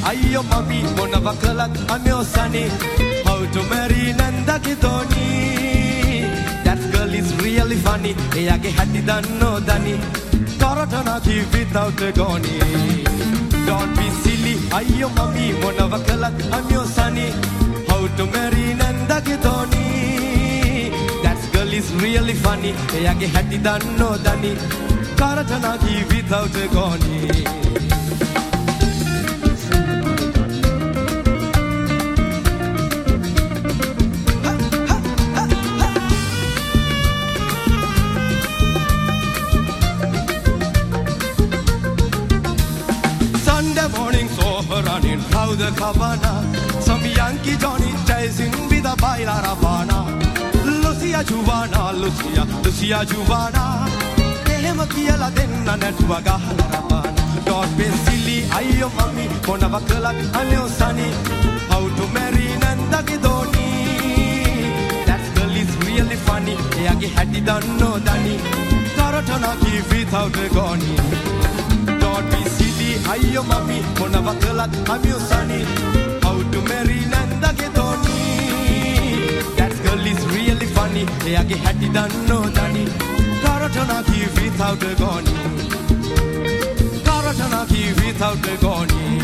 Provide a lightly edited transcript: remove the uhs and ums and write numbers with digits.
Ayo mami monava kalat amyo sani. How to marry Nanda Kitoni. That girl is really funny. Eyage hatti danno dani. Karatana ki without a goni. Don't be silly. Ayo mami monava kalat amyo sani. How to marry Nanda Kitoni. That girl is really funny. Eyage hatti danno dani. Karatana ki without a goni. Running through the cabana, some Yankee Johnny chasing with a baila Ravana. Lucia Giovanna, Lucia Giovanna. Tehemakia la denna netwaga Ravana. Don't be silly, ayo mami, monavakala anyo sani. How to marry Nanda Kitoni. That girl is really funny. Eyage hatti danno dani. Karatana ki without a goni. Don't be silly, ayo mami, monava kalat amyo sani. How to marry Nanda Kitoni. That girl is really funny. Eyage hatti danno dani. Karatana ki without a goni. Karatana ki without a goni.